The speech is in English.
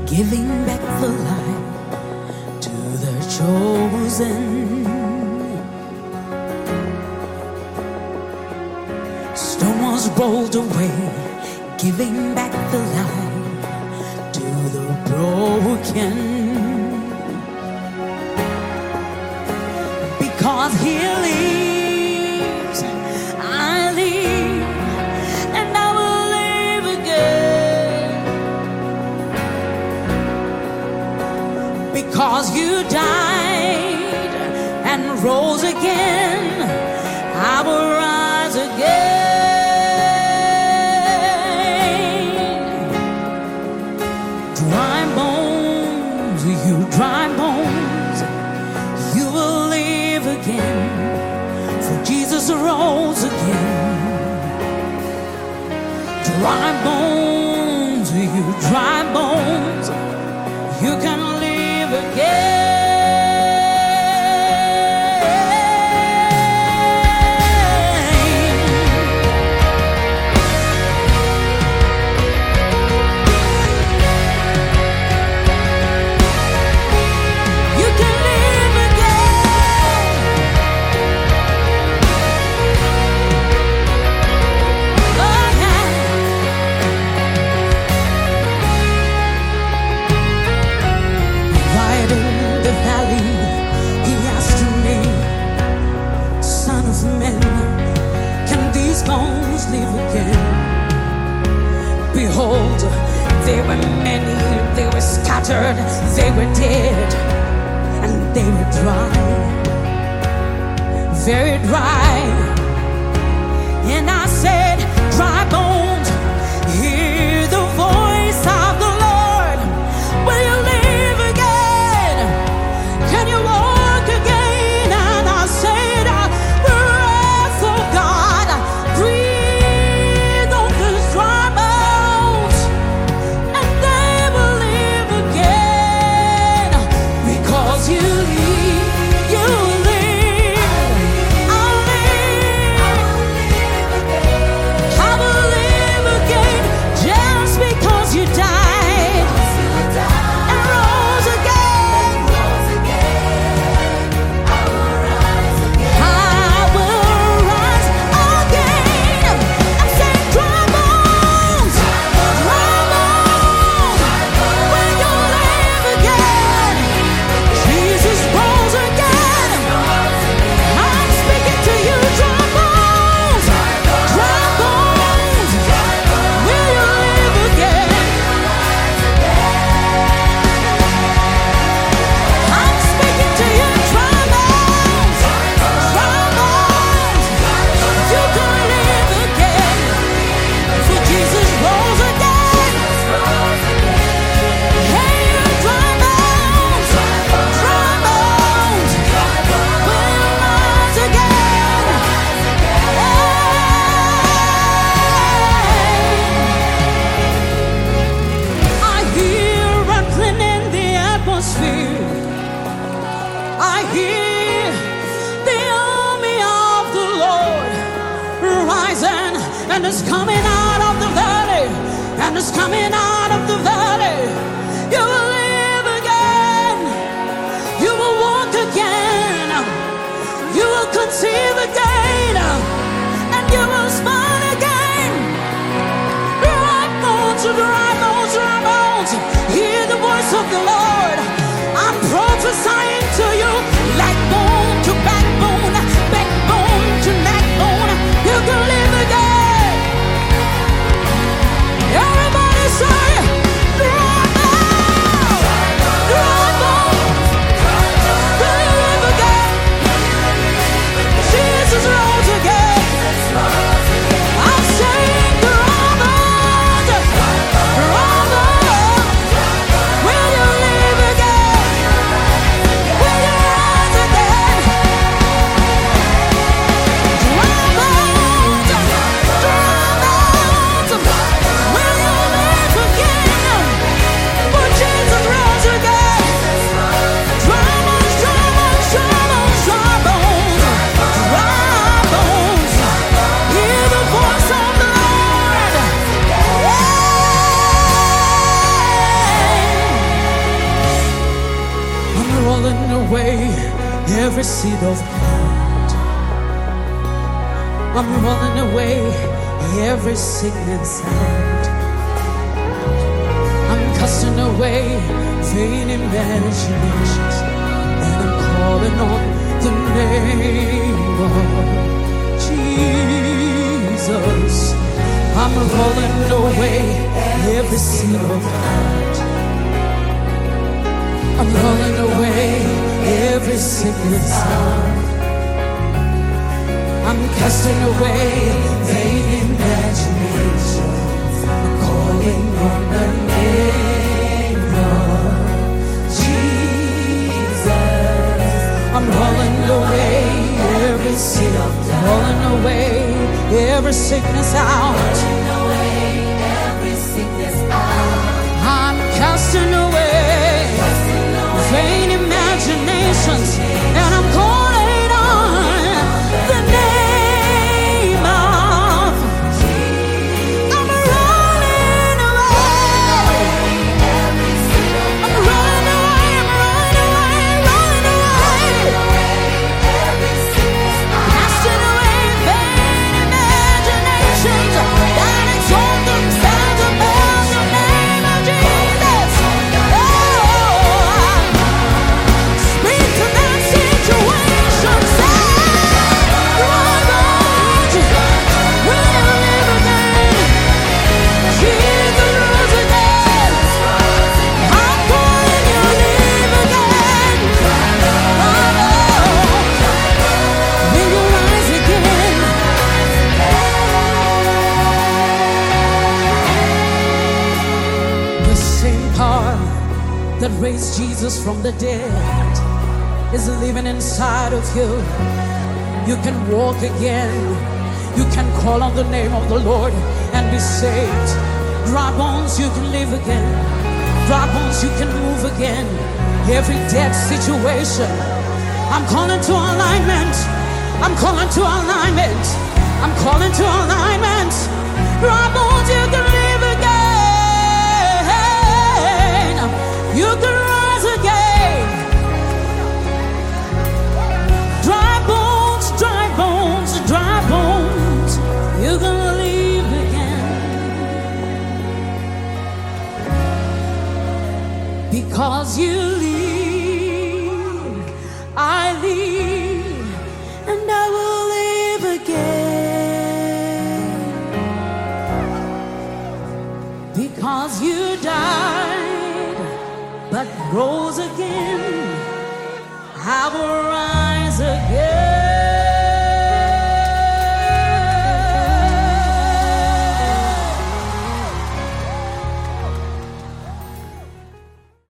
giving back the light to the chosen. Stone was rolled away, giving back the light to the broken. Because He lives, I live, and I will live again. Because You died and rose again, I will rise again. Dry bones, you dry bones, you will live again, for Jesus rose again. Dry bones, you dry bones, you can live again. Live again. Behold, they were many, they were scattered, they were dead, and they were dry, very dry. And I said, dry bones, hear the voice of the Lord. Will you live again? Can you walk again? And I said, breath of God, breathe on these dry bones, and they will live again. Because You live, You live, I'll live, I will live again. Just because You died and rose again, I will rise again. I'm saying dry bones, when You live again. Jesus rose again. I'm speaking to you, dry bones, will You live again? I'm speaking to you, dry bones, you can live again, for Jesus rose again. Hey, you dry bones, will rise again. I hear rattling in the atmosphere. I hear the army of the Lord rising, and it's coming out of the valley, and it's coming out of the valley. You will live again. You will walk again. You will conceive again, and you will smile again. Dry bones, dry bones, dry bones, hear the voice of the Lord. I'm prophesying to you, like bone to backbone, backbone to neckbone. You can live again. Everybody say, dry bones, will you live again? Jesus rose again. I'm saying, dry bones, will you live again? Will you rise? away every seed of doubt. I'm rolling away every sickness out. I'm casting away vain imaginations, and I'm calling on the name of Jesus. I'm rolling away every seed of doubt. I'm rolling away every sickness out. I'm casting away vain imaginations. I'm calling on the name of Jesus. I'm rolling away every seed of doubt. Rolling away every sickness out. Rolling away every sickness out. I'm casting away vain imaginations, and I'm calling on the name of Jesus. I'm rolling away. I'm rolling away. I'm rolling away. Casting away vain imaginations that exalt themselves above the name of Jesus. Speak to that situation. Say, Lord, will live again. Jesus rose again. I'm calling you, live again. Will you rise again? The same power that raised Jesus from the dead is living inside of you. You can walk again. You can call on the name of the Lord and be saved. Dry bones, you can live again. Dry bones, you can move again. Every dead situation, I'm calling to alignment. I'm calling to alignment. I'm calling to alignment. Dry bones, you can live again. You can rise again. Dry bones, dry bones, dry bones, you can live again. Because you live, I live, and I will live again. Because you died, but rose again, I will